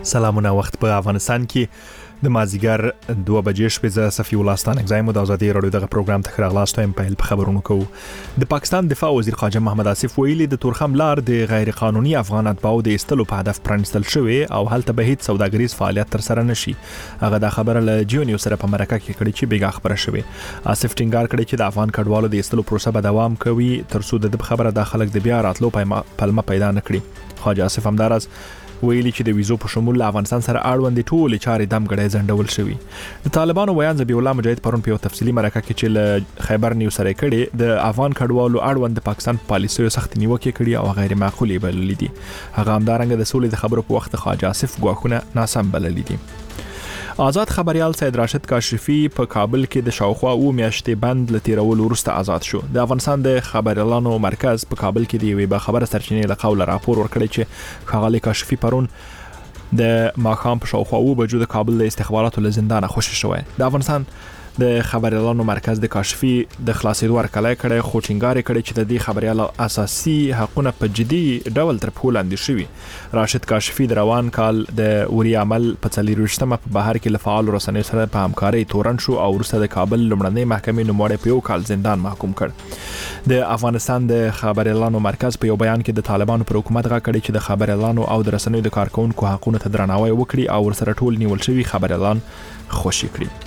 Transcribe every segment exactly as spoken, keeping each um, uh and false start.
سلامونه. وخت په افغانستان کې د مازیګر دوه بجې شپې ز صفی الله ستانک زایم د ازادي رادیو دغه پروګرام ته خراغلاست هم په خبرونو کوو. د پاکستان دفاع وزیر خواجه محمد آصف ویلي د تورخم لار د غیر قانوني افغان اتباعو د استلو په هدف پرانستل شوی او هلته به هیڅ سوداګریز فعالیت تر سره نشي. هغه د خبره له جیونیو سره په مرکه کې کړي چې بیګه خبره شوی. آصف ټینګار کړي چې د افغان کډوالو د استلو پروسه به دوام کوي تر څو د خبره د خلک د بیا راتلو پلمه پیدا نکړي. خواجه آصف همدارس ویلي چې د ویزو په شمول افغانستان سره اړوند ټول چارې دمګړې زندول شوی. د طالبانو ویان ذبیح الله مجاهد پرون په تفصیلی مرکه کې چې ل خیبر نیوز سره کړي د افغان کډوالو اړوند د پاکستان پالیسیو سخت نیوکه کړي او غیر معقوله بللې دي. هغه همدارنګه د سولې د خبرو په وخت خواجه آصف ګواښونه ناسم بللې دي. آزاد خبريال سید راشد کاشفی په کابل کې د شاوخوا او میاشتې بند لتیرول ورسته آزاد شو. د افغانستان د خبريالانو مرکز په کابل کې دی وی به خبره سرچینې له قوله راپور ورکړی چې خغالی کاشفی پرون د ماخام په شاوخوا او بجو د کابل د استخباراتو له زندان خوشی شوی. د افغانستان د خبريالانو مرکز د کاشفی د خلاصېدو ورکلای کړي خو ټینګار کړي چې د دې خبريالو اساسي حقوقونه په جدي ډول تر پولاند شوي. راشد کاشفی د روان کال د وری عمل په څلورشتمه په بهر کې لفعال رسنۍ سره په همکاري تورن شو او ورسره د کابل لمړنۍ محکمې نوموړی په یو کال زندان محکوم کړ. د افغانستان د خبريالانو مرکز په یو بیان کې د طالبانو پر حکومت غا کړي چې د خبريالانو او د رسنیو د کارکونکو حقوقو ته درناوی وکړي او ورسره ټول نیول شوی خبريالان خوشي کړي.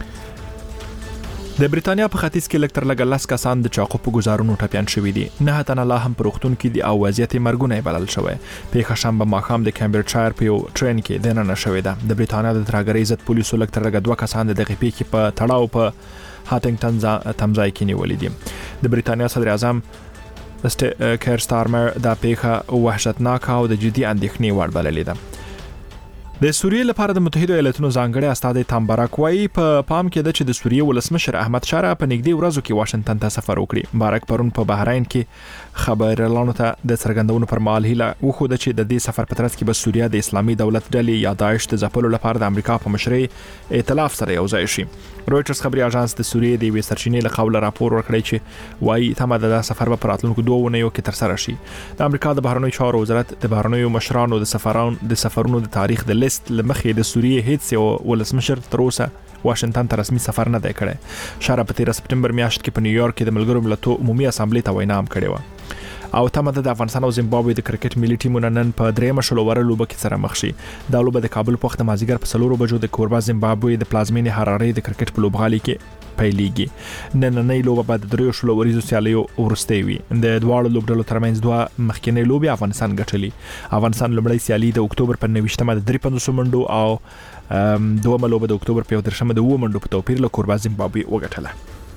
د بریتانیا په ختیځ کې لکتر لګلاس کسان د چاقو په گزارونو ټپيان شوی دي. نه تنه لا هم پروختون کې دی او وضعیت مرګونه بلل شوی. په شنبه ماخام د کمبرچایر په یو ټرین کې د نن شوی ده. د بریتانیا د ترګری عزت پولیسو لکتر لګ دوه کسان د دغه پیښې په تړاو په هاتنګټن تمځای کې نیولې دي. د بریتانیا صدر اعظم کیر سټارمر د پیښه وحشتناک او د جدي اندېښنې وړ بللې ده. د سوریې لپاره د متحده ایالاتونو ځانګړي استاد تامبارک وايي په پام کې ده چې د سوریې ولسمشر احمد شاه په نږدې ورځو کې واشنگټن ته سفر وکړي. بارک پرون په بحرین کې خبريالانو ته د څرګندونو پر مهال هیله وخوده چې د دې سفر په ترڅ کې به سوریه د اسلامي دولت ډلې یا داعش د ځپلو لپاره د امریکا په مشرۍ ائتلاف سره یو ځای شي. رويټرز خبري اژانس د سوریې د وی سرچینې له قوله راپور ورکړی چې وايي تمه ده د سفر په راتلونکو دوه ونیو کې تر سره شي. د امریکا د بهرنیو چارو وزارت د بهرنیو مشرانو د سفرانو د سفرونو د تاریخ د لیست لمخې د سوریې هیڅ یو ولسمشر تر اوسه واشنگټن ته رسمي سفر نه دی کړی. شهر په تیر سپټمبر میاشت کې په نیویارک کې د ملګرو ملتونو عمومي اسامبلې ته وینا هم کړې و. او تمه ده د افغانستان او زیمبابوې د کرکټ ملي ټیمونو نن په درېمه شلوره لوبه کې سره مخ شي. دا لوبه د کابل په وخت مازیګر په څلورو بجو د کوربا زیمبابوې د پلازمینې حرارې د کرکټ په لوبغالي کې پیلېږي. نننۍ لوبه بعد د دریو شلوریزو سیالیو ورسته وي. د دواړو لوبډلو ترمنځ دوه مخکینی لوبې افغانستان ګټلې. افغانستان لومړی سیالي د اکتوبر په نوي د درې پنځوس منډو او دوه لوبه د اکتوبر په درشمه د و منډو په توپیر له کوربا زیمبابوې وګټله.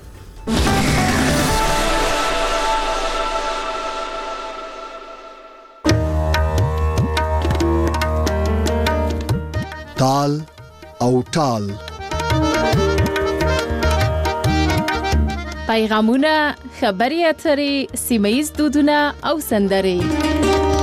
تال او ټال پیغامونه، خبري اترې، سیمایي دودونه او سندرې.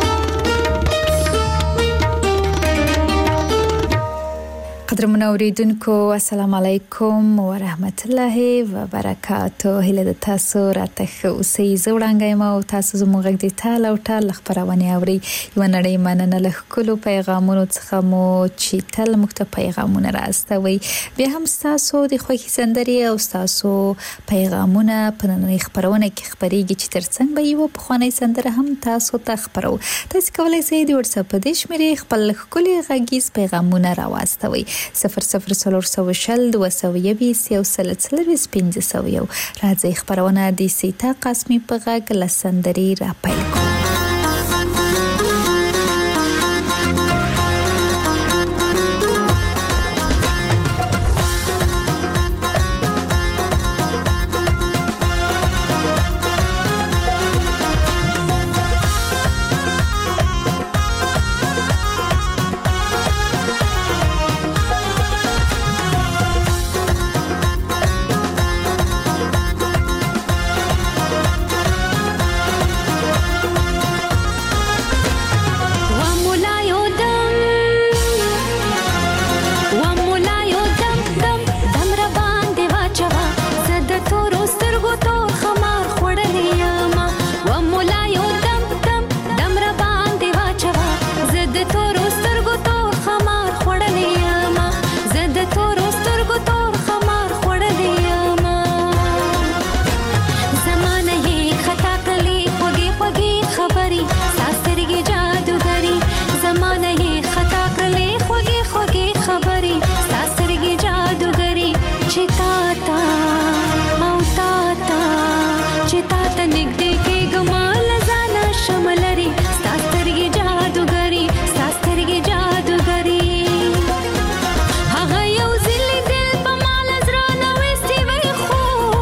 قدرمن اوریدونکو السلام علیکم ورحمت الله وبرکاته. هله د تاسو راته اوسې زوړانګای ما او تاسو زموږ د تال او ټال خبرونه اوري. یو نړۍ مننه له کلو پیغامونو څخه مو چې تل مخته پیغامونه راستوي. بیا هم تاسو د خوښي سندري او تاسو پیغامونه په نړۍ خبرونه کې خبريږي چې ترڅنګ به یو په خواني سندره هم تاسو ته خبرو. تاسو کولای شئ د واتس اپ د شمیرې خپل خولي غږیز پیغامونه راوستوي. صفر صفر سلور سو شل دو سو یویس یو سل سلویس پینځه سو یو. راځي خبرونه د سیتا قاسمی په غږ لسندري را پیل کوو. تا او تا تا چې تا ته نږدې کېږم له ځانه شملري ستا سترګې جادوګري ستا سترګې جادوګري هغه یو ځلې دل په ما له زړه نه ویستې وی خو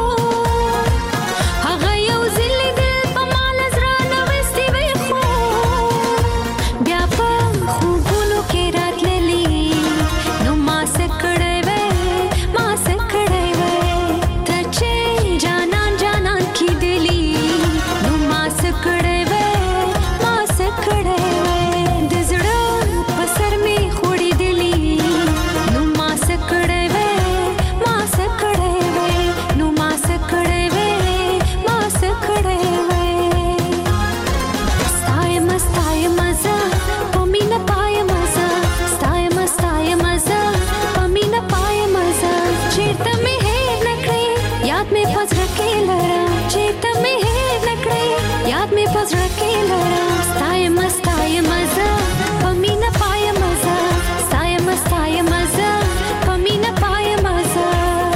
هغه یو ځلې دل په ما له زړه نه ویستې وی خو بیا په خوبونو کې راتللې نو ما څه کړی وی ما څه کړی وی ته چې جانان جانان کېدلې نو ما څه کړی وی ما څه کړی وی د زړه په سر مې خوړېدلې نو ما څه کړی وی ما څه کړی وی نو ما څه کړی وی ما څه کړی وی ستایم ستایم زه په مینه پایم زه ستایم ستایم زه په مینه پایم زه چېرته مې هېر نه کړې یاد مې په زړه کې لرم چېرته مې هېر نه کړې یاد مې په زړه کې لرم ستایم ستایم زه په مینه پایم زه ستایم ستایم زه په مینه پایم زه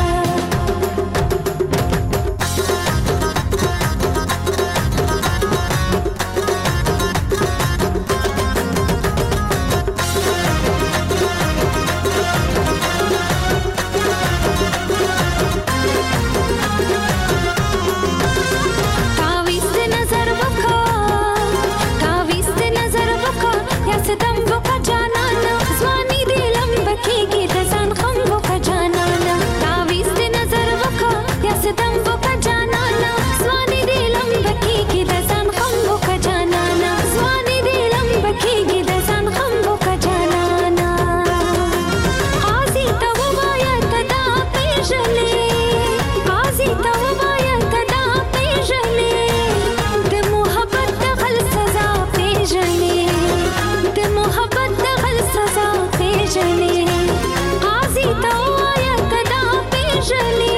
تعویز دې نظر وکړه تعویز دې نظر وکړه یا څه دم وکړه جانانه ځواني دې لمبه کېږي د ځان غم وکړه جانانه تعویز دې نظر وکړه یا څه دم وکړه جانانه ځواني دې لمبه کېږي د ځان غم وکړه جانانه ځواني دې لمبه کېږي د ځان غم وکړه جانانه قاضي ته ووایه ته دا پېژنې قاضي ته ووایه ته دا پېژنې د محبت د غل سزا پېژنې د محبت د غل سزا پېژنې قاضي ته ووایه ته دا پېژنې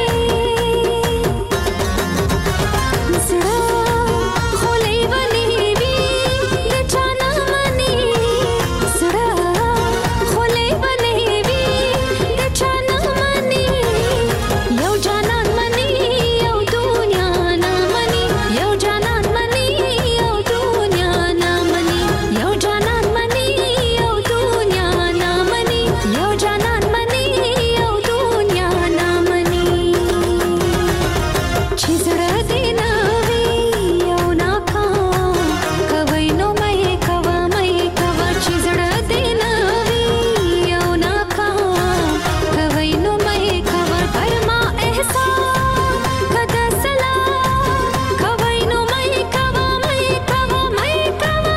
زړه خولۍ ونې وي د چا نه منې زړه خولۍ ونې وي د چا نه منې یو جانان منې یو دنیا نه منې یو جانان منې یو دنیا نه منې یو جانان منې یو دنیا نه منې یو جانان منې یو دنیا نه منې چې زړه دې نه وي یو ناکام کوئ نو مې کوه مې کوه چې زړه دې نه وي یو ناکام کوئ نو مې کوه پر ما احسان کده سلام کوئ نو مې کوه مې کوه مې کوه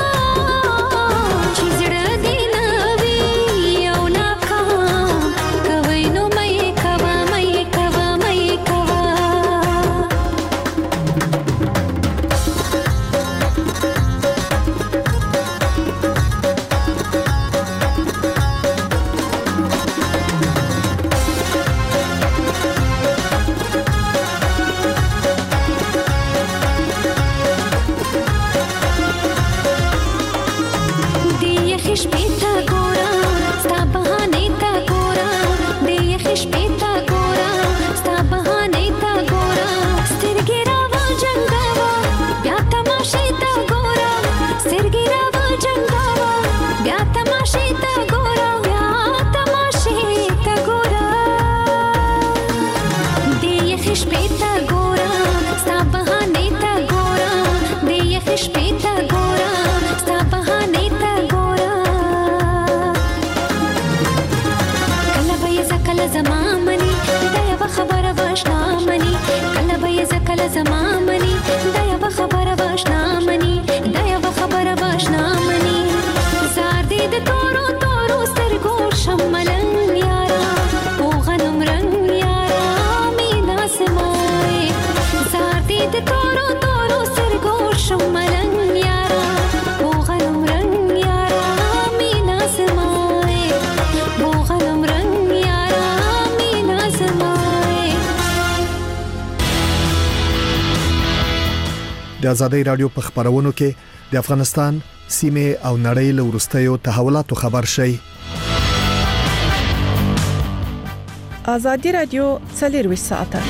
چې زړه دې نه وي یو ناکام کوئ نو مې کوه مې کوه مې کوه دې یخې شپې ته ګوره ستا بهانې ته ګوره دې یخې شپې ته ګوره ستا بهانې ته ګوره سترګې راوجنګوه بیا تماشې ته ګوره سترګې راوجنګوه بیا تماشې ته ګوره بیا تماشې ته ګوره دې یخې شپې ته ګوره ستا بهانې ته ګوره دې یخې شپې ته ګوره ستا بهانې ته ګوره کله به یې زه کله زما مني دا یوه خبره به اشنا مني کله به یې زه کله زما مني دا یوه خبره به اشنا مني دا یوه خبره به اشنا مني زار دې د تورو تورو سترګو شم ملنګ یاره او غنم رنګ یاره مینا سمای زار دې د تورو تورو سترګو شم ملنګ یاره او غنم رنګ یاره مینا سمای او غنم رنګ یاره مینا سمای د آزادۍ رادیو په خبرونو کې د افغانستان سیمه او نړۍ له وروستیو تحولاتو خبر شي. ازادي رادیو څلرویشت ساعته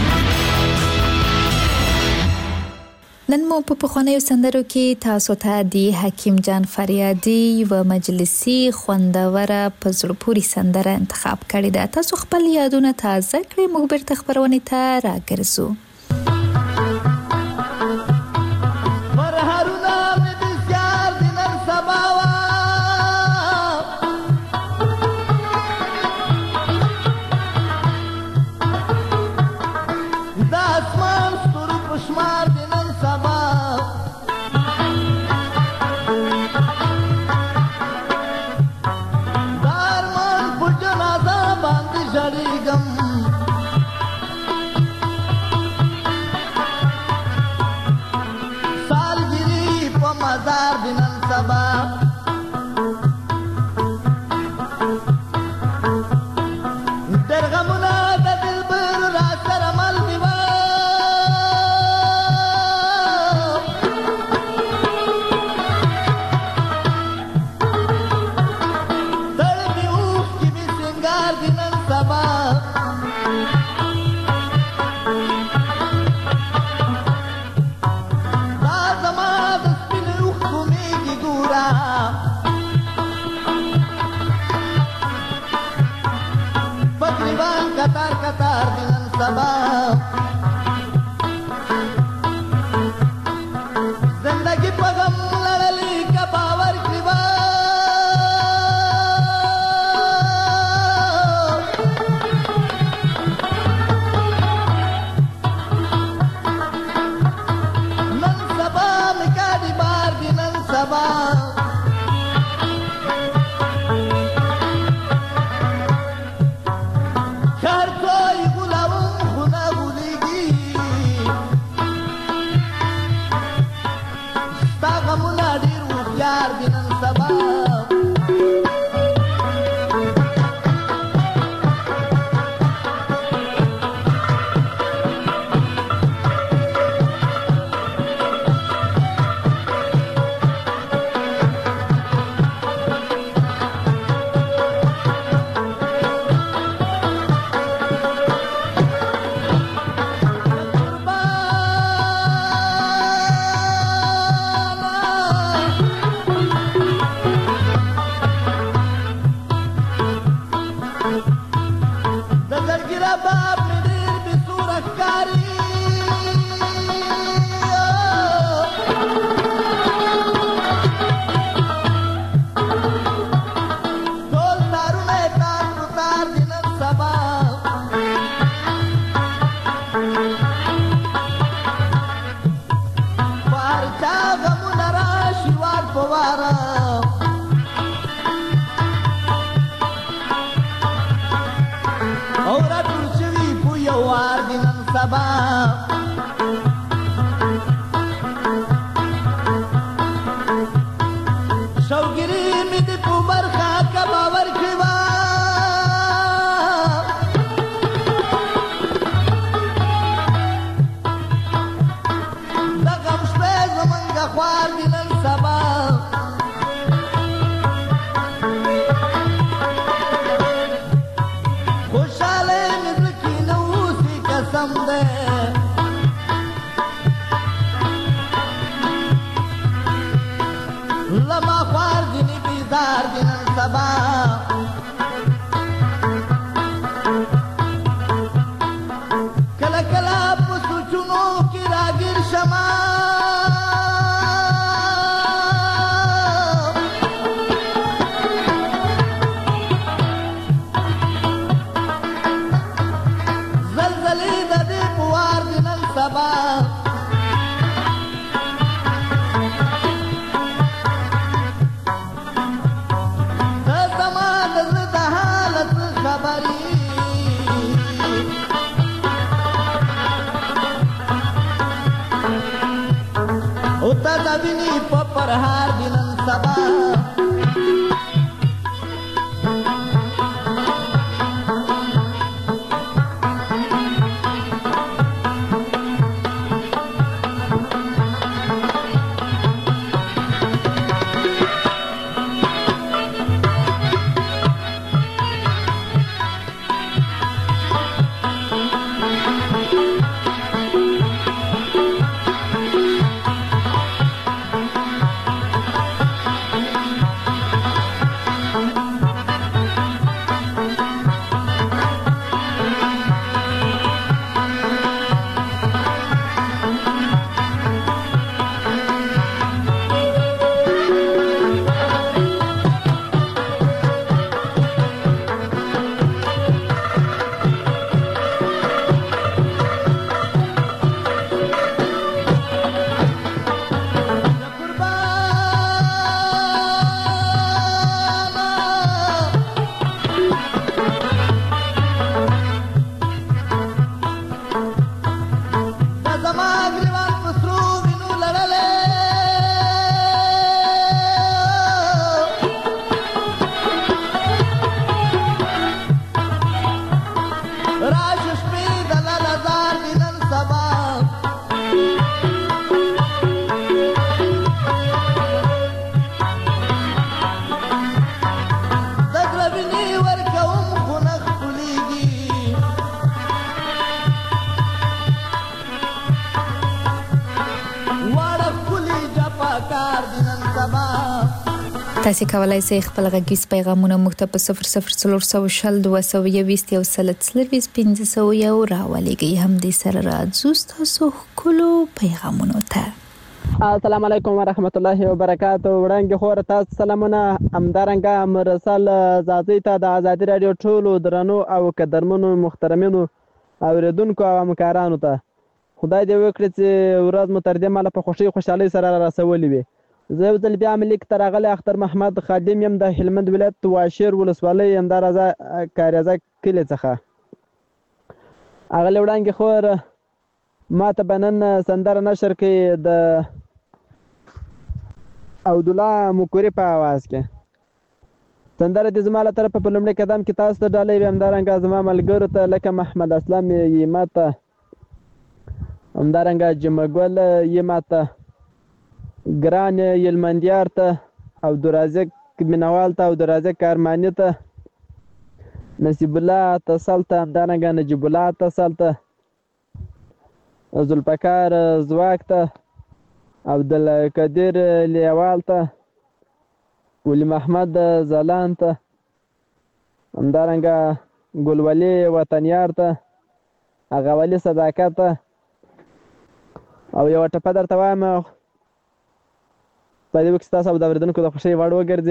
نن مو په پخوانیو سندرو کې تاسو ته د حکیم جان فریادي و مجلسي خوندوره په زړه پوري سندره انتخاب کړې ده. تاسو خپل یادونه تازه کړئ، موږ بیرته خبرونه ته راګرځو. تاسو کولای شئ خپل غږیز پیغامونه موږ ته په صفر صفر څلور سوه شل دوه سوه یوویشت یو سل څلرویشت پنځه سوه یو راولېږئ. هم دې سره راځو ستاسو ښکلو پیغامونو ته. السلام علیکم ورحمت الله وبرکاته. وړاندې خور تاسو سلامونه. همدارنګه مرسل زاځي ته د ازادي رادیو ټولو درنو او قدرمنو محترمینو اوریدونکو او همکارانو ته خدای دې وکړي چې ورځ مو تر دې ماله په خوښۍ خوشحالۍ سره راسولې وي. زه یو ځل بیا ملیک ته راغلی اختر محمد خادم یم د هلمند ولایت واشیر ولسوالۍ همدارزه کاریزه کلي څخه. اغلې وړاندې خور ما ته به نن سندره نشر کړي د عبدالله مکوري په اواز کې. سندره دې زما له طرفه په لومړي قدم کې تاسو ته ډالۍ وي، همدارنګه زما ملګرو ته لکه محمد اسلام یې ما ته، همدارنګه جمعګل یې ما ته، ګران یلمندیار ته، عبدالرازق مینوال ته، عبدالرازق کارماني ته، نصیب الله اتصل ته، همدارنګه نجیب الله اتصل ته، ذوالفقار زواک ته، عبدالقدیر لیوال ته، ولی محمد زلان ته، همدارنګه ګلولي وطنیار ته، اغاولي صداقت ته. او یو ټپه درته وایم په دې وخت ستاسو او د اورېدونکو د خوښۍ وړ وګرځي.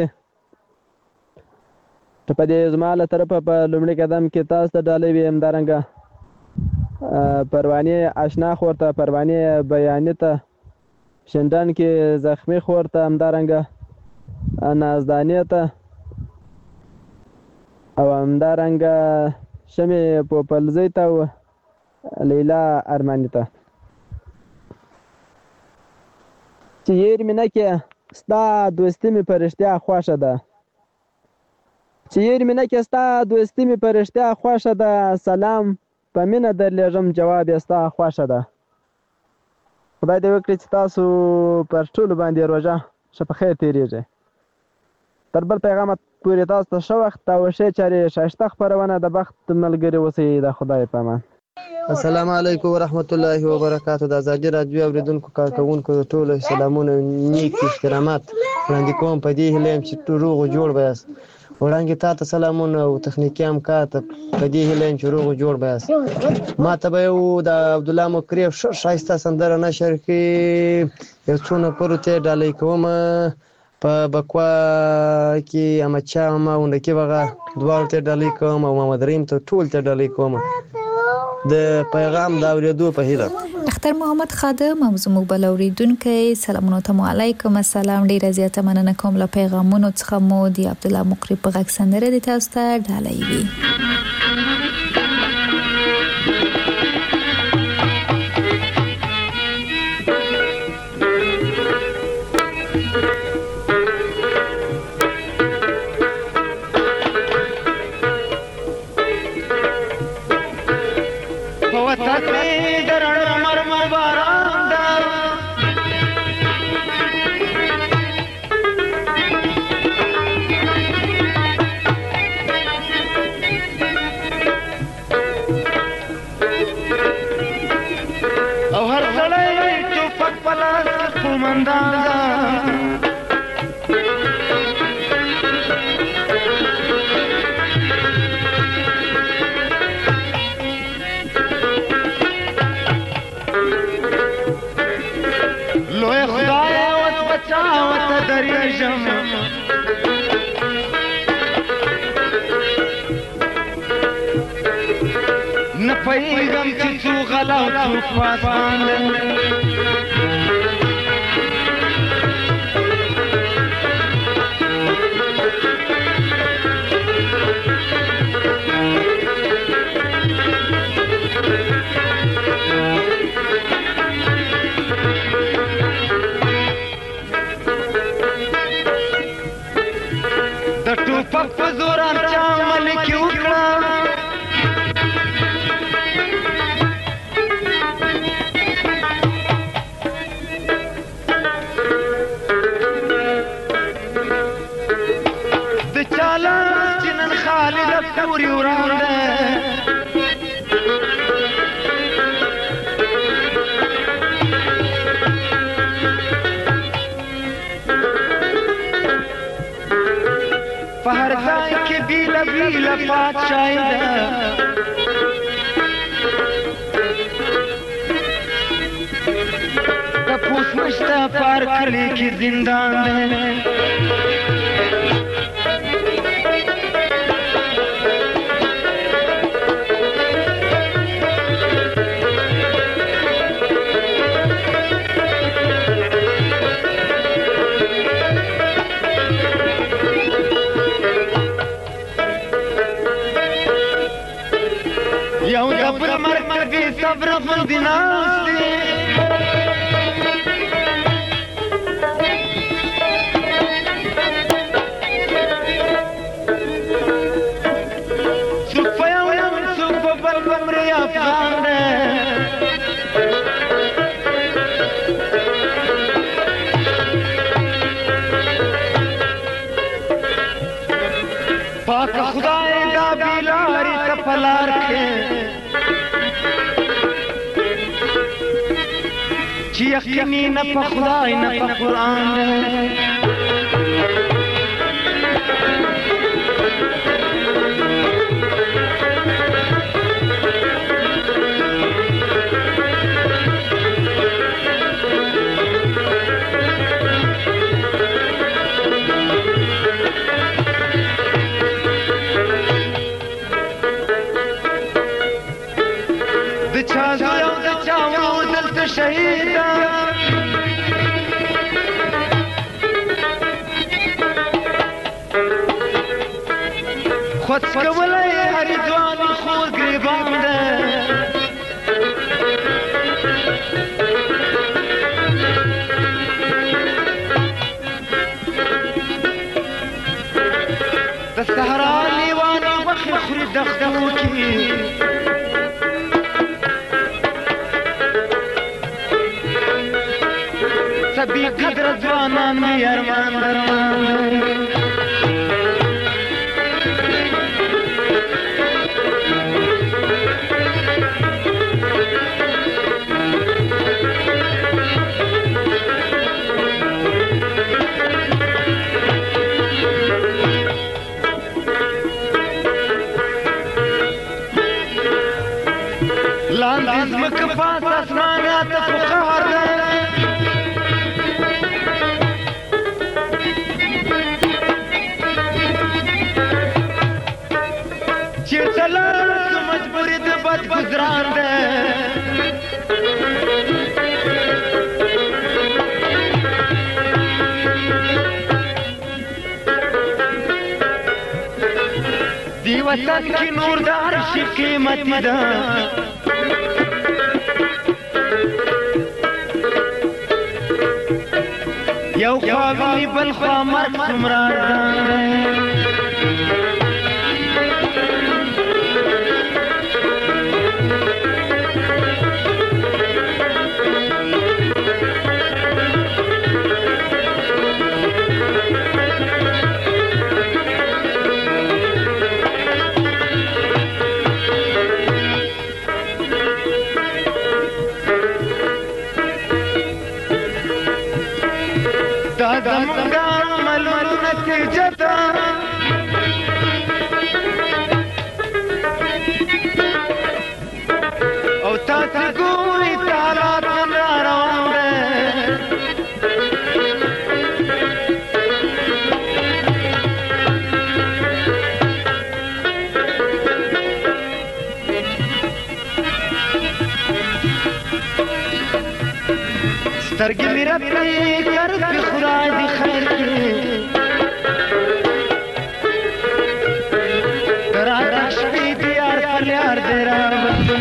ټپه دې زما له طرفه په لومړي قدم کې تاسو ته ډالۍ وي، همدارنګه پروانې اشنا خور ته، پروانې بیاني ته، شندان کې زخمي خور ته، همدارنګه نازدانې ته، او همدارنګه شمې پوپلزۍ ته او لیلا ارماني ته. چې یېر مې نه کې ستا دوستي مې په رښتیا خوښه ده، چې یېر مې نه کې ستا دوستي مې په رښتیا خوښه ده، سلام په مینه درلېږم جواب یې ستا خوښه ده. خدای دې وکړي چې تاسو پر ټولو باندې روژه ښه په خیر تېرېږي. تر بل پیغامه پورې تاسو ته ښه وخت او ښې چارې ښایسته خپرونه د بخت ملګري اوسئ. د خدای په امان. السلام علیکم ورحمت الله وبرکاته. د ازادي رادیو اوریدونکو کارکوونکو ټول سلامونه نیک احترامات وړاندې کوم. په دې هیله یم چې روغ او جوړ به یاست. وړاندې تا ته سلامونه او تخنیکي همکار ته په دې هیله یم چې روغ او جوړ به یاست. ما ته به یو د عبدالله مکري ښه ښایسته سندره نشر کړي، یو څو نفرو ته یې ډالۍ کومه. په بکوا کې احمدشاه ماما هنډکي بغا دواړو ته ډالۍ کوم او محمد رحیم ته ټول ته ډالۍ کوم د پیغام د اورېدو په هیله. اختر محمد خادم هم زموږ بل اورېدونکی، سلامونه ته علیکم السلام. ډېره زیاته مننه کوم له پیغامونو څخه مو د عبدالله مقری په غږ سندره دې تاسو ته ډالۍ وي. پیغام چې څو غلا او څو پاسان د ټوپک په زور چا ملک وکړه تبدیل پادشاہی ده د پوس مشته پار کلی کې زندان ده یو د پر مرګ کې صبر باندې ناشته صفیا یم صف بل عمر افغان ده پاک خدای دا بیلاری تپلار کې چې یقیني نه په خدای نه په قرآن د چا زوی او د چا ورور دلته شهید ده خود کولی هر ځوان خور ګریبان ده د صحرا لیوانې مخې خوري دښتو کې سبھی قدر ځوانان مې ارمان درمان لاندې ځمکه پاس اسمانات فخار ده چیرته لاړ سو مجبوري د بد ګزران ده دی وطن کې نور د هر شي قیمتي ده یو خوا ویني بل خوا مرګ څومره ارزان دی دا زمونږ عملونو نتیجه ده او تاسې ګورئ حالات نن را روان دی سترګې مې رپي کرد په خدای دې خیر کړي راته شپې دې یار پر یار دې راوستون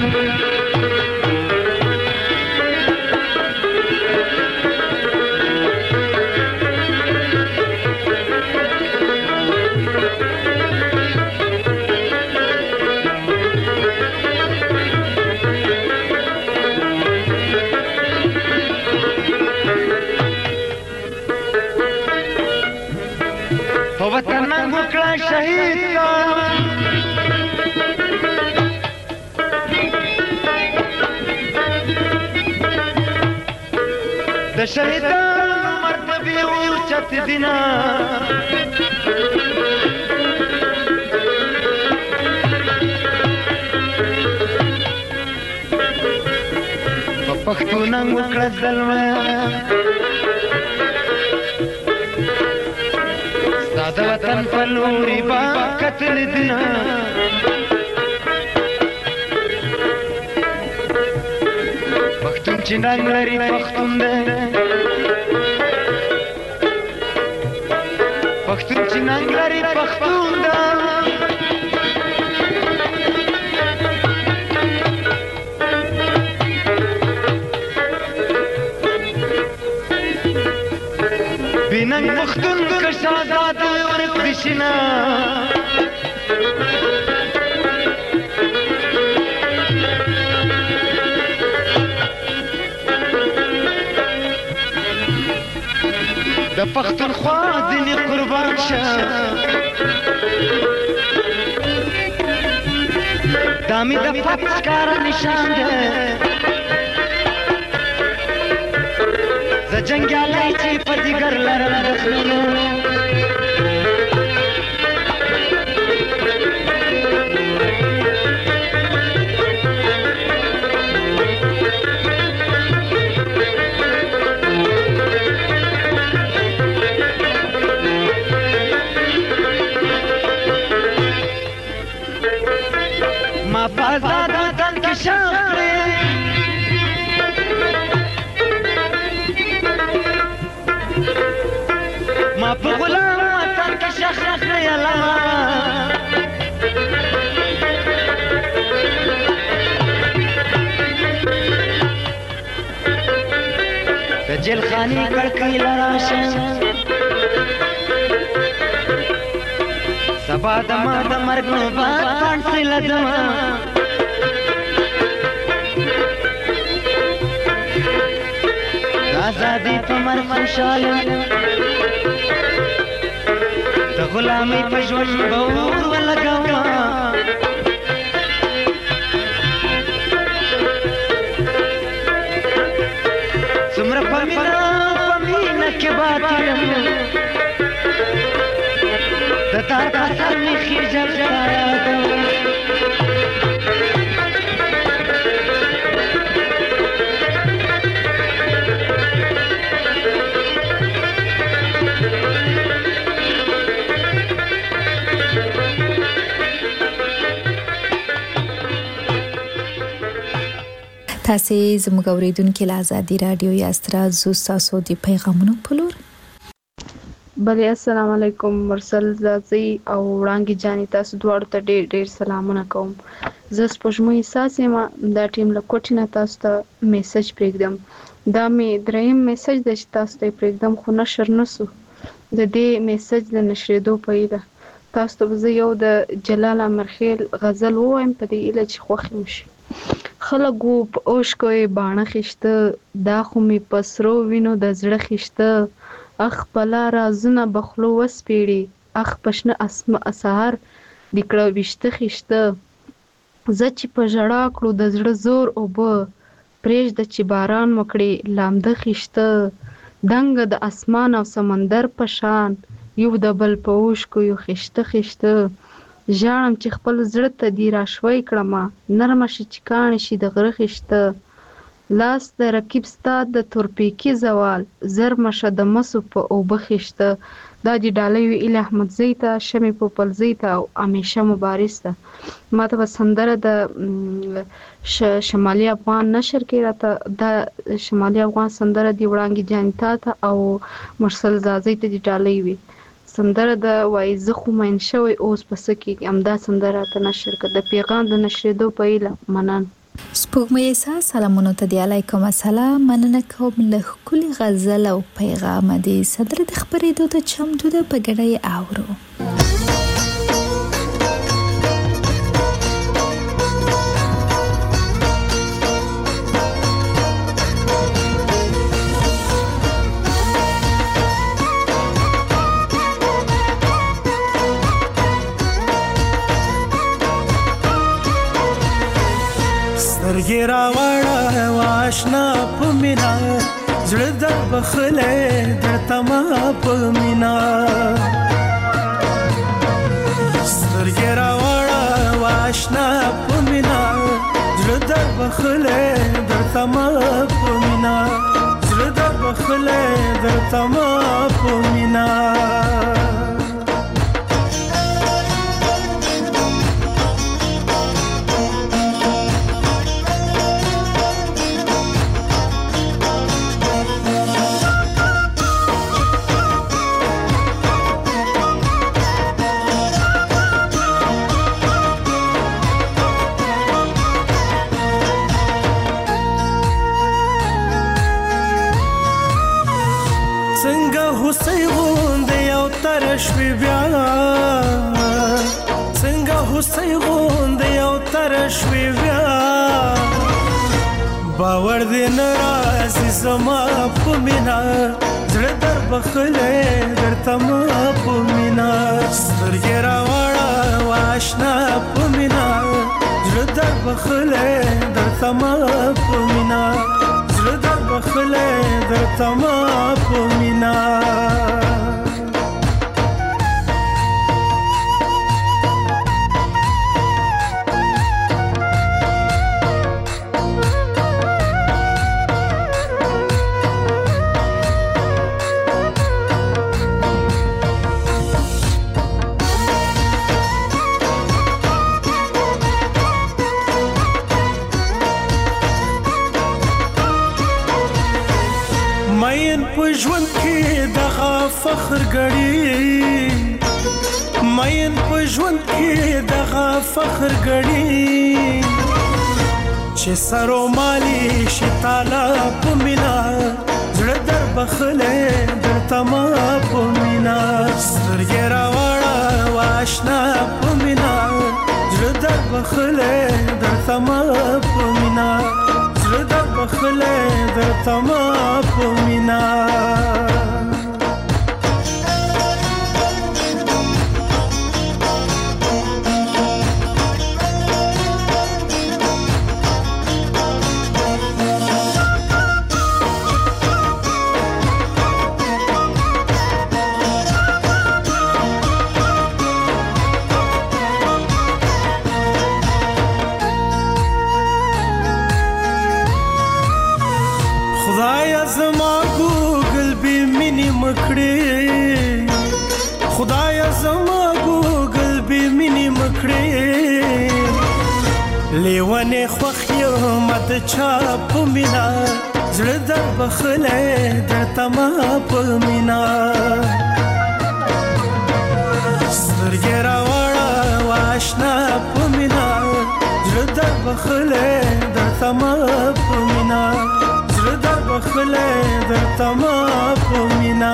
وطن وکړه شهید کا د شهیدانو مرتبه اوچت دینا پښتون وکړه ظلمه ساده وطن په لوري با قتل دنا پښتون چې ننګ لري پښتون دی پښتون چې ننګ لري پښتون دی بیننګ پښتون که شهزاد ورک دشنا د پښتونخوا ځینې قربان شه دا مې د فتح ښکاره نشان دی زه جنګیالی چې په ځیګر لرم دښمنو ما په آزاد وطن کې شوق کړې ما په غلام وطن کې شخ کړې علامه د جیل خانې کړکۍ لراشه سبا دما د مرګ نه بعد پانسي لدما آزادی په مر خوشاله د غلامۍ په ژوند به اور ولګوما څومره په مینا په مینا کې باطل د تا تاسو می خېجل یاد تاسو زموږ اوریدونکو له آزادي رادیو یا ستاسو تاسو د پیغامونو په لور بله السلام علیکم مرسل زازي او وړانګي جاني تاسو دواړو ته ډېر ډېر سلامونه کوم زه سپوږمۍ ساسې ما دا ټیم له کوټې نه تاسو ته میسج پرېږدم دا مې دریم میسج دی چې تاسو ته پرېږدم خو نشر نسو د دې میسج د نشرېدو په هیله تاسو ته به زه یو د جلال امرخیل غزل ووایم په دې هیله چې خوښ مو شي خلک وو په اوښکو یې باڼه خیشته دا خو مې په سرو وینو د زړه خیشته اخ پلا رازونه بخلو وسپېړي اخ پشنه اسمه سهار د کړه ویشته خیشته زه چې په ژړا کړو د زړه زور اوبه پرېږده چې باران وکړي لامده خیشته دنګه د اسمان او سمندر په شان یو د بل په اوښکو یو خیشته خیشته ژاړم چې خپل زړه ته دې راشوی کړمه نرمه شي چې کاڼې شي د غره خیشته لاس د رقیب ستا د تورپیکي زوال زرمه شه د مسو په اوبه خیشته دا دې ډالۍ وي ایله احمدزۍ ته شمې پوپلزۍ ته او همیشه مبارز ته ما ته به سندره د شمالي افغان نشر کې راته دا شمالي افغان سندره دی وړانګي جانتا ته او مرسل زازۍ ته دې ډالۍ وي سندره د وای زه خو مین شوی اوس پس کې امدا سندره ته نشر کړه د پیغام د نشریدو په ایله منن سپوږمۍ سا سلامونه ته دی علیکم السلام مننه کوم له کلی غزل او پیغام دې صدر د خبرېدو ته چمتو ده په ګډه اورو سترګې راوړه واشنا په مینا زړه د بخلې درته ما په مینا سترګې راوړه واشنا په مینا زړه در بخله در تما پمینا زړه در بخله در تما پمینا شوی بیا څنګه هوسۍ غوندې یو تر شوی بیا باور دې نه راځي زما په مینا زړه در بخلې درته ما په مینا سترګې راوړه واشنا په مینا زړه در بخلې درته ما په مینا زړه در بخلې درته ما په مینا ژوند کې دغه فخر غړي مین په ژوند کې دغه فخر غړي چې سرو مالي شتاله په مینا زړه در بخله در تما په مینا سترګې راوړه واشنا په مینا زړه در بخله در تما په مینا زړه در بخله در تما په مینا خدایا زما ګوګل به مینې مکړې لیوانې خوښ یم د چا په مینا زړه در بخله درته ما په مینا سترګې راوړه واشنا په مینا زړه در بخله درته ما په مینا زړه در بخله درته ما په مینا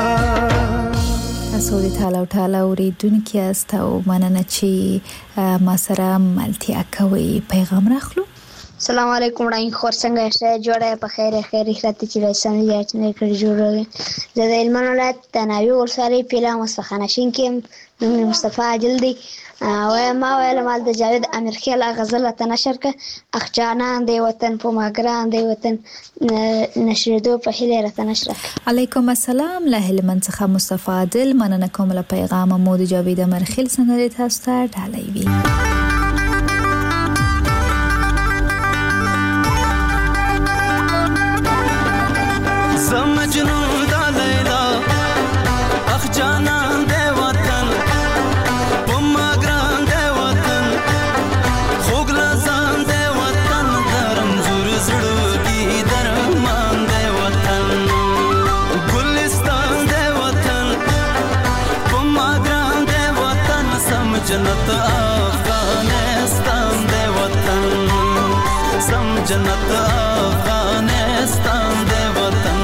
تاسو د ټاله ټاله اوریدونکو یاست او مننه چې ما سره ملتیا کوي پیغام راخلو السلام علیکم وړاندې خور څنګه یې جوړه په خیر خیر خاطر چې رسنۍ یې نه کړی جوړه زه د هلمند ولایت تناوي ورسره پیلا مستخانشین کې مصطفی عادل دی او ما ویل مال د جاوید امیر خیل غزل ته نشر ک اخجانان دی وطن په ماګران دی وطن نشریدو په هله راته نشر علیکم السلام له هلمند څخه مصطفی عادل مننه کوم له پیغام مو د جاوید امیر خیل څنګه تاسو ته ډالۍ وی مجنون دا لیلا اخجانان دے وطن پما گران دے وطن خوگ لزان دے وطن درم زور زڑوگی درمان دے وطن گلستان دے وطن پما گران دے وطن سم جنت افغانستان دے وطن سم جنت افغانستان دے وطن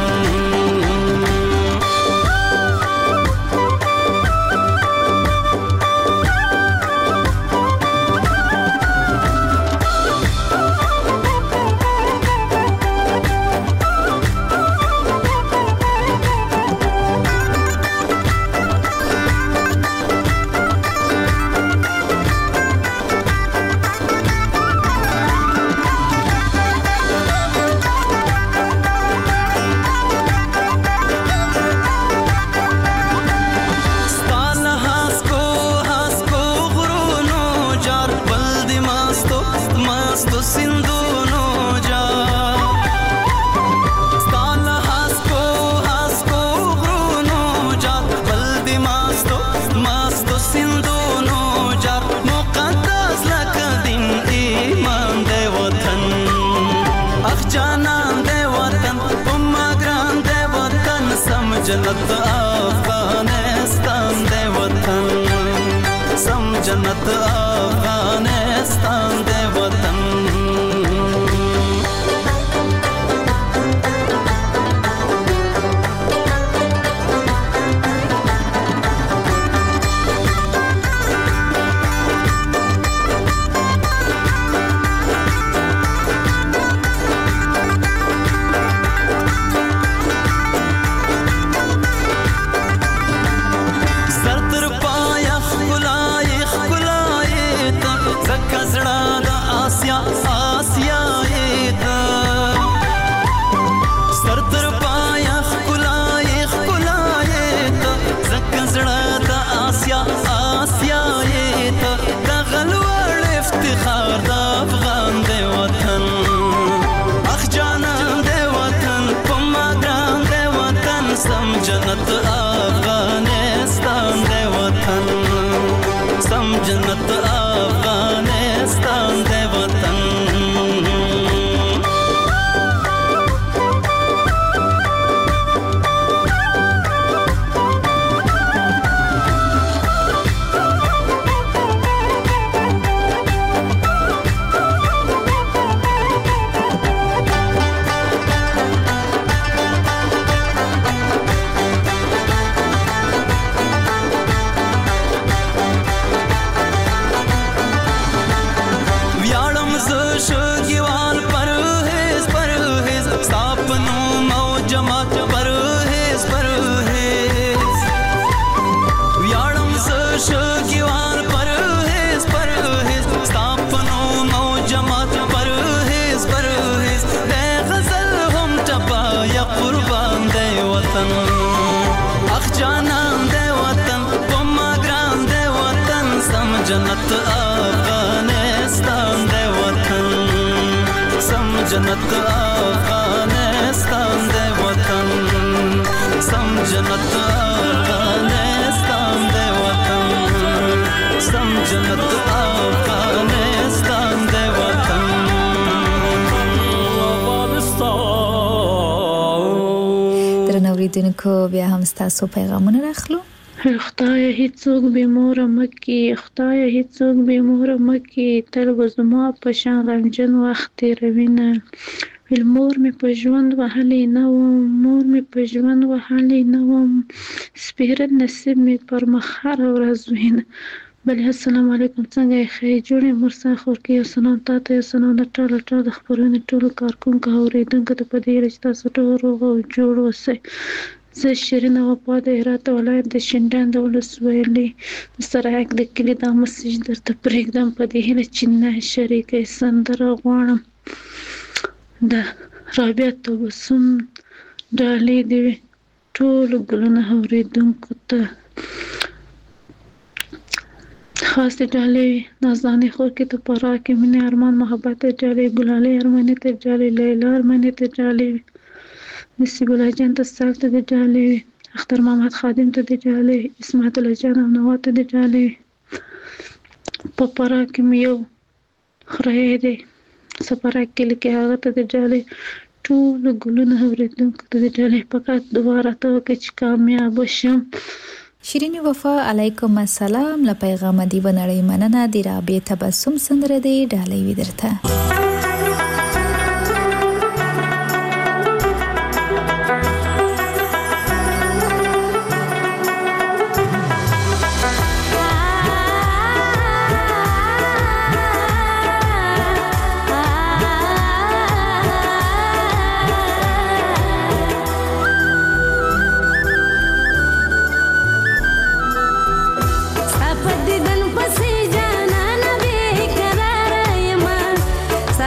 اخ جانان دے وطن پما ګران دے وطن سم جنت افغانستان دے وطن سم جنت افغانستان دے وطن جنت افغانستان دے وطن سم جنت افغانستان دے وطن جنت افغانستان دے وطن سم جنت افغانستان دے وطن سم جنت افغانستان دے وطن سم جنت افغانستان دے وطن درنو اوریدونکو بیا هم ستاسو پیغامونه راخلو. خدای هیڅوک به مور مکي خدای هیڅوک به مور مکي تل وزما په شان غمجن وخت تیروینه مور مې په ژوند وهلې نه وم مور مې په ژوند وهلې نه وم سپیره نصیب مې پر مخ هره ورځ وینه بلې السلام علیکم څنګه یې ښه جوړې مرسا خور کې یو سلام تاته یو سلام د ټاله ټاله د خبرونې ټولو کارکونکو اورېدونکو ته په دې هیله چې تاسو ټول روغ او جوړ اوسئ. زه شیرینه وفا د هرات ولایت د شینډنډ د ولسوالۍ د سرایک د کلي دا مسیج درته پرېږدم په دې هیله چې نه شریکه سندره غواړم د رابعه تبسم ډالۍ د ټولو ګلونه اورېدونکو ته خاص ډالۍ نازاني خور کې ته پرا کې مینه ارمان محبت ډالۍ ګلالۍ ارماني ته ډالۍ لیلا ارماني ته ډالۍ نصیب الله جان ته سال ته د ډالۍ اختر محمد خادم ته د ډالۍ اسماعیل الله جان او نوا ته د ډالۍ په پرا کې مې یو خره دی سپرا کې لکه هغه ته د ډالۍ ټول ګلونه اورېدونکو ته د ډالۍ فقط دوباره ته وکړه چې کامیاب شم. شیرینی وفا علیکم السلام له پیغام دی بنړی مننه دی رابعه تبسم سندره دی ډالۍ وی درته. Sa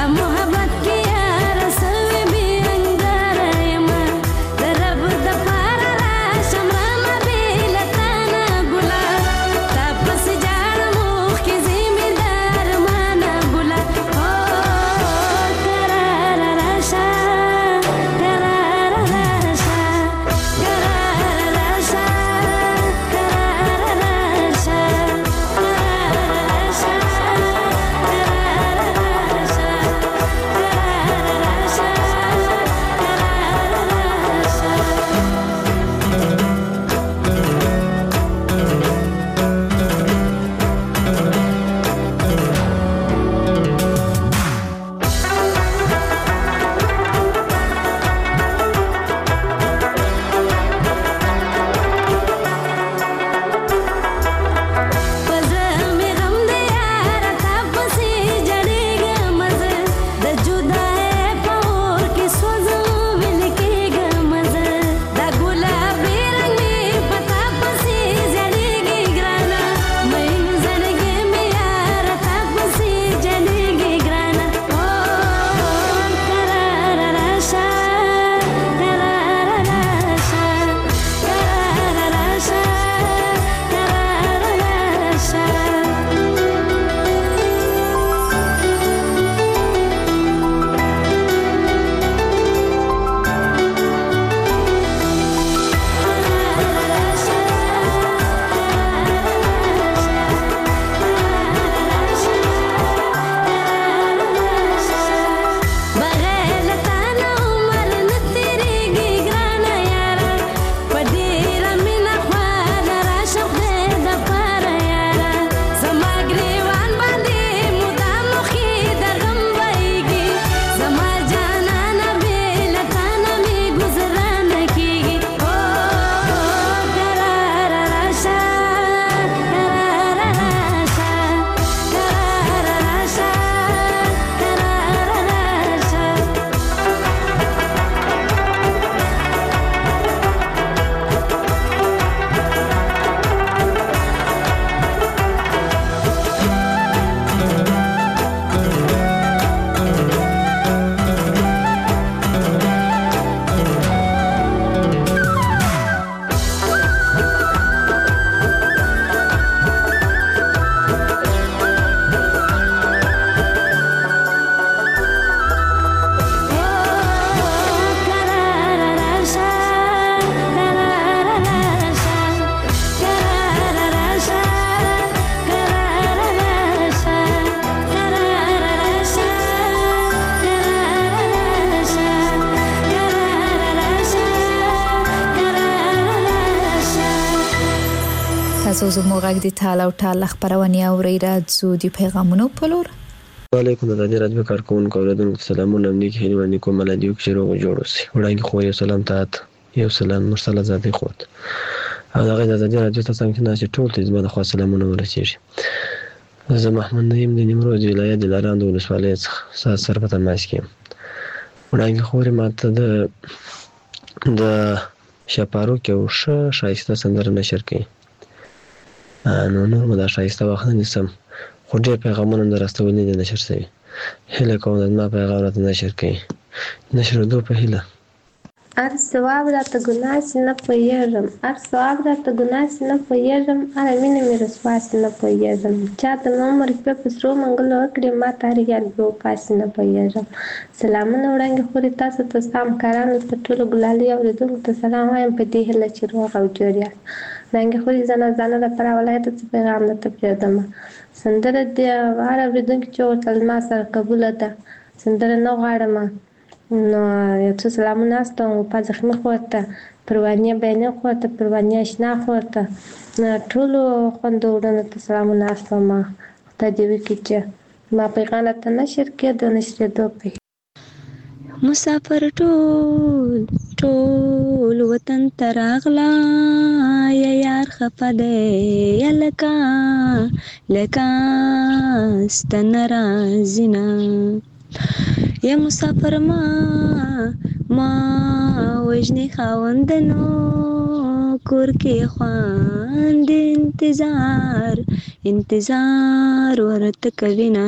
تاسو زموږ غږ د ټال او ټال خبرونه اورئ راځو د پیغامونو په لور. وعلیکم د رادیو کارکونکو اوریدونکو سلامونه نیک هیله باندې کوم ملادیو کې روغ جوړ اوسئ. وړاندې خو یو سلام ته یو سلام مرسل آزادی خود او دغه د آزادی رادیو ته څنګه نه چې ټول ته زما د خوا سلامونه ورسیږي. زه محمد نعیم د نیمروز ولایت د لاراند ولسوالۍ څخه سر په تماس کې یم. وړاندې خو ماته د د شپارو کې او ښه ښایسته سندره نشر کړي نو نور مو دا ښایسته وخت نه نیسم خو ډېر پیغامونه د راستونې د نشر شوي. هیله کوم د زما پیغام راته نشر کړي نشرېدو په هیله. هر ثواب راته ګناه سي نه پوهېږم هر ثواب راته ګناه سي نه پوهېږم هره مینه مې رسوا سي نه پوهېږم چا ته مې عمر شپې په سرو منګلو وکړې ما ته هر یار بې وفا سي نه پوهېږم. سلامونه وړاندې خورې تاسو ته ستا همکارانو ته ټولو ګلالي اورېدونکو ته سلام وایم په دې هیله چې روغ او جوړ یاست. وړاندې خورې زه نازانه لپاره ولایت څه پیغام درته پرېږدم. سندره د هر اورېدونکي چې ورته زما سره قبوله ده سندره نه غواړم نو یو څه سلامونه استوم په زخمي خورته پروانې بیانې خورته پروانې اشنا خورته ټولو خوندو وړاندې ته سلامونه استوم. خدای دې وکړي چې ما پیغام ته نشر کېدو نشرېدو په مسافر ټول ټول وطن ته راغلا یا یار خفه دی یا لکه لکه ستن راځي نه یا مسافر ما ما وجنی خاوندنو کور کې خواند انتظار انتظار ورته کوي نه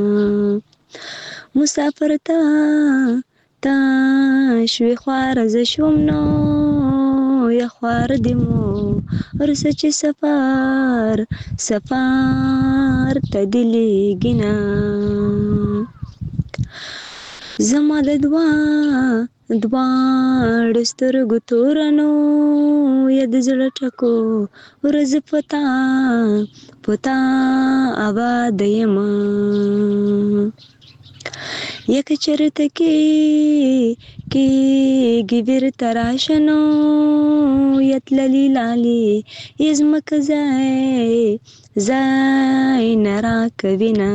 مسافر تا تا شوي خوار ز شوم نو یا خوار دمو ورسه چې سفر سفر ته دلی ګنا زما د دوا دوا سترګو تورنو یا د زړه ټکو ورځ پتا پتا آباد یم یک چرته کې کې ګبر تراشنو یتللی لالی یزمک زای زای نرا کوینا.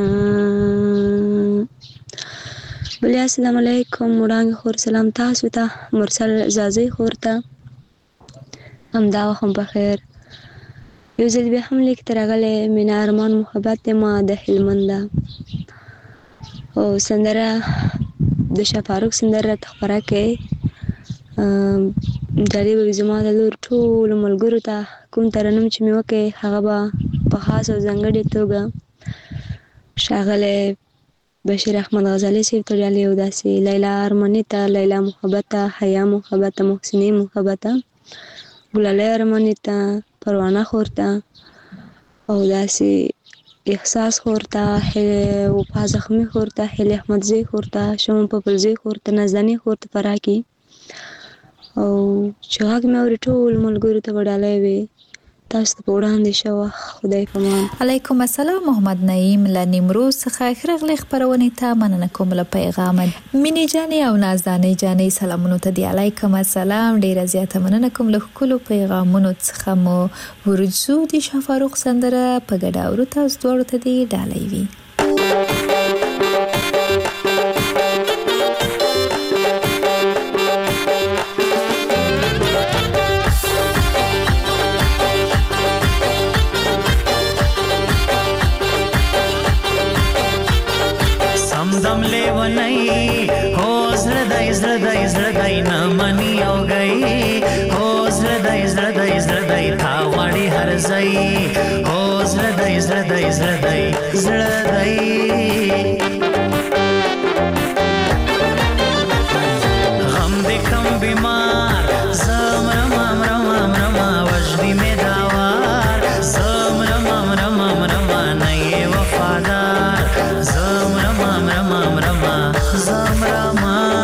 بلی السلام علیکم وړاندې خور سلام تاسو ته مرسل زازی خور ته همدا وخت هم بخیر. یو ځل بیا هم لیک ته راغلی مینا ارمان محبت ما د هلمند او سندره د شاه فاروق سندره راته خپره کړې. جالبه وي زما د لور ټولو ملګرو ته کوم ترنم چې مې وکړې هغه به په خاص او ځانګړې توګه ښاغلی بشیر احمد غزالی صاحب ته ډالۍ او داسې لیلا ارماني ته لیلا محبت ته حیا محبت ته محسنې محبت ته ګلالۍ ارماني ته پروانه خور ته او داسې احساس خور ته وفا زخمي خور ته هیلې احمدزی خور ته شمن پپلزی خور ته نازداني خور ته فراکي او چې غږ مې اوري ټول ملګرو ته به ډالۍ وي تاسو ته په وړاندې شوه. خدای پامان. علیکم السلام محمد نعیم له نیمروز څخه ښه خپرونې ته مننه کوم له پیغامه مینې جانې او نازدانې جانې سلامونو ته دی. علیکم السلام ډیره زیاته مننه کوم له ښکلو پیغامونو څخه مو ورجو د شاه فاروق سندره په ګډه اورو تاسو دواړو ته دی ډالۍ وي. दम ले वनई हो زړدای زړدای زړدای نه منی او گئی हो زړدای زړدای زړدای تا وړي هر ځای हो زړدای زړدای زړدای زړدای غم دې کم بیمار زم رم رم رم وجدي می داوار زم رم رم رم نه وفادار زم رم رم رم زم رم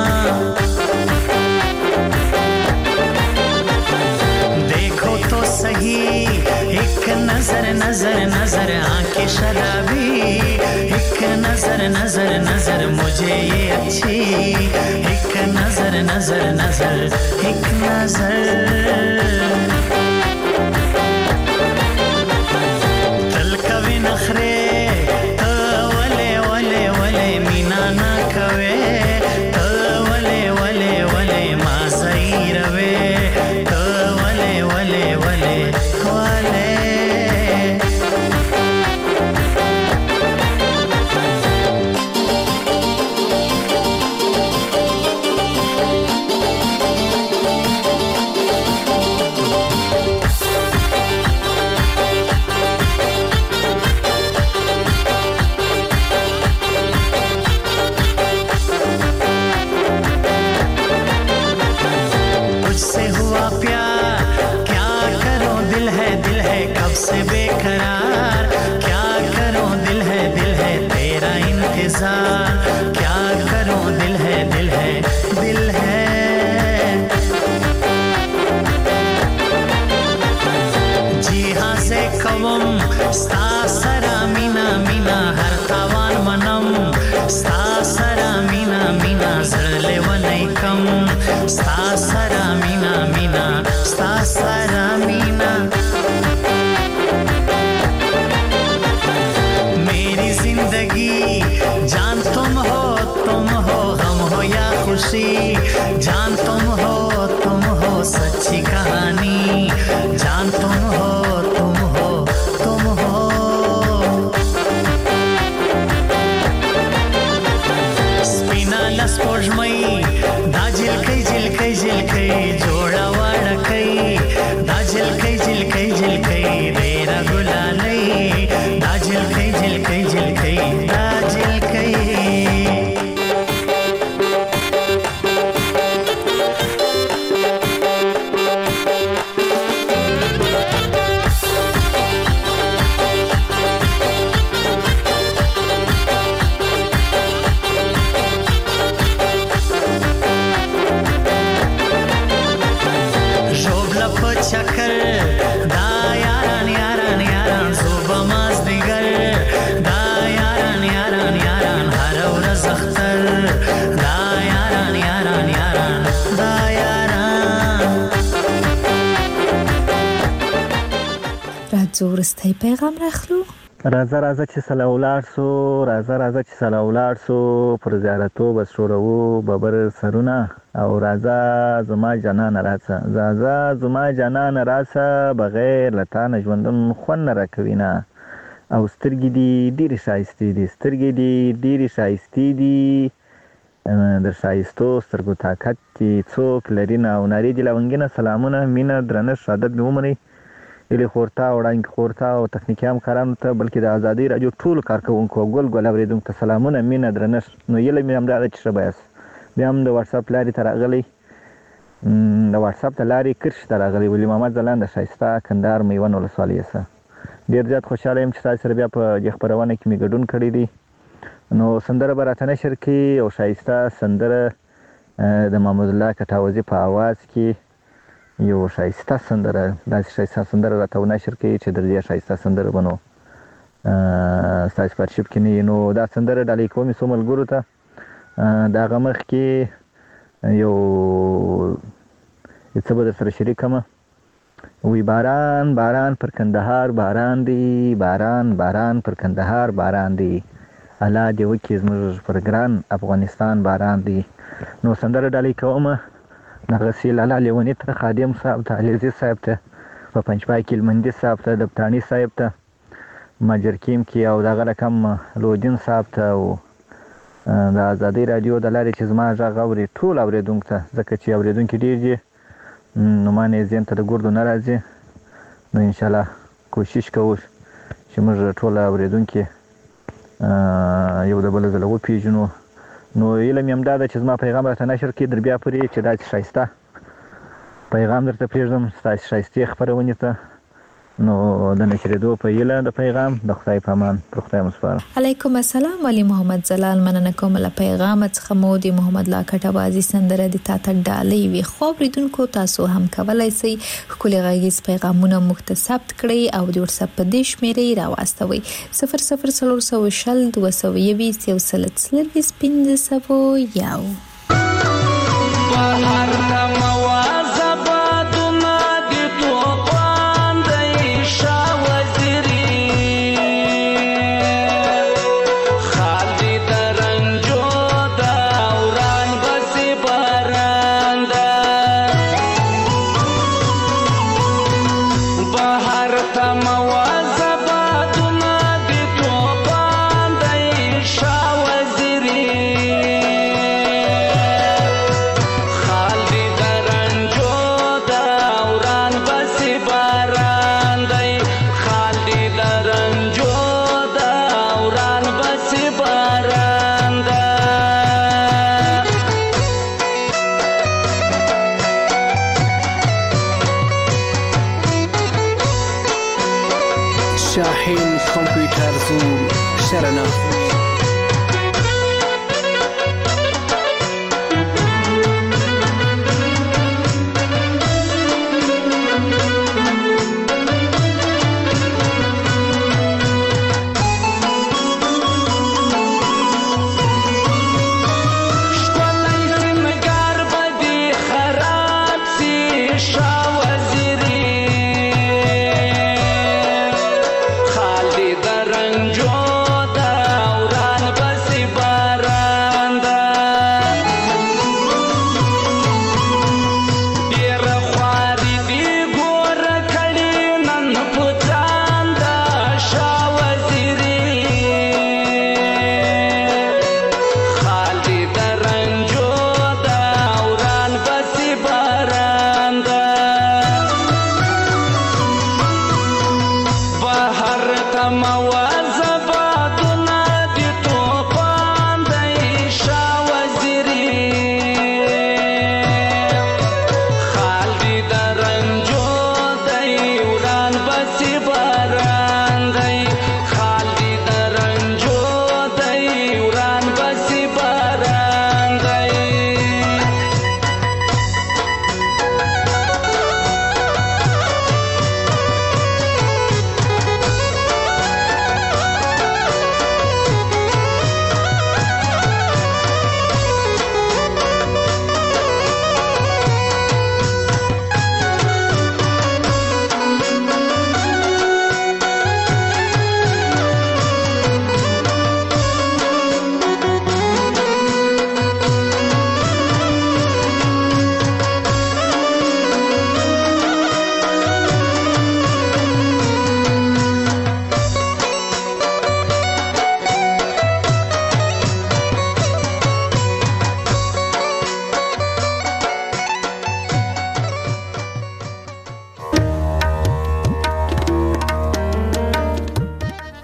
देखो तो सही एक नजर नजर नजर आंखें शराबी एक नजर नजर नजर मुझे ये अच्छी एक नजर नजर नजर एक नजर ستا سره مینا مینا ستا سره مینا मेरी जिंदगी जान तुम हो तुम हो गम हो या खुशी जान तुम हो तुम हो सच्ची कहानी जान तुम हो तुम हो तुम हो स्पिना लस्पोजमई दा झिलकै झिलकै झिलकै जोड़ा वाड़कै दा झिलकै झिलकै झिलकै रेरा गुलालै दा झिलकै झिलकै झिलकै दा झिलकै चक्कर दा यारान यारान यारान सुबह मजदिगर दा यारान यारान यारान हर ورځ اختر دا यारान यारान यारान دا यारान راځو ورستی پیغام راخلو راځه راځه چې سلا ولاړ سو راځه راځه چې سلا ولاړ سو پر زیارتو بس شورو ببر سرونه او راځه زما جانان راځه راځه زما جانان راځه بغیر لتان ژوندون خون راکوي نه او سترګې دي ډېرې ښایستې دي سترګې دي ډېرې ښایستې دي د ښایستو سترګو طاقت دي څوک لري نه او نارې دي لونګینه سلامونه مینه درنښت عادت مې ومنئ الی خورتا وړاندې خورتا او تخنیکي همکارانو ته بلکې د ازادۍ راډیو ټولو کارکوونکو او ګل ګل اورېدونکو ته سلامونه مینه درنښت نو هیله مې همدا ده چې ښه به یاست بیا هم د واتساپ لارې ته راغلی د واتساپ د لارې کرښې ته راغلی ولی محمد ځلاند د ښایسته کندهار میوند ولسوالۍ څخه ډېر زیات خوشحاله یم چې تاسو سره بیا په دې خپرونه کې مې ګډون کړی دی نو سندره به راته نشر کړي او ښایسته سندره د محمد الله کټاوزي په اواز کې یو ښایسته سندره داسې ښایسته سندره راته ونشر کړي چې در دې ښایسته سندره به نو ستاسو په ارشیف کې نه وي نو دا سندره ډالۍ کوم یې څو ملګرو ته د هغه مخکې یو څه به درسره شریکمه وی باران باران پر کندهار باران دی باران باران پر کندهار باران دی الله دې وکړي زموږ پر ګران افغانستان باران دی نو سندره ډالۍ کومه دغسې لالا لیوني ته خادم صاحب ته علیزي صاحب ته په پنجپای کې لمندي صاحب ته دبتاني صاحب ته مجرکیم کې او دغه رقم لودین صاحب ته او د ازادۍ راډیو د لارې چې زما غږ اوري ټول اورېدونکو ته ځکه چې اورېدونکي ډېر دي نو ما نه ذهن ته د ګردو نه راځي نو انشاءالله کوشش کوو چې موږ ټول اورېدونکي یو د بل ځله وپېژنو نو هیله مې همدا ده چې زما پیغام راته نشر کړي در بیا پورې چې داسې ښایسته پیغام درته پرېږدم ستاسې ښایستې خپرونې ته نو د نشرېدو په هیله د پیغام د خدای په امان پر خدای مو سپارم علیکم السلام ولی محمد زلال مننه کوم له پیغام څخه مو د محمد لا کټوازي سندره د تا ته ډالۍ وي خو بریدونکو تاسو هم کولای شئ خپل غږیز پیغامونه مختصر کړئ او د واتساپ په دې شمیرې راوستوي صفر صفر څلور سوه شل دوه سوه یویشت یو سل څلوېښت پنځه سوه یو Khaldi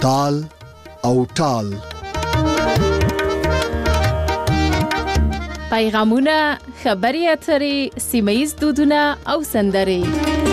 تال او ټال. پیغامونه، خبري اترې، سیمه ییز دودونه او سندرې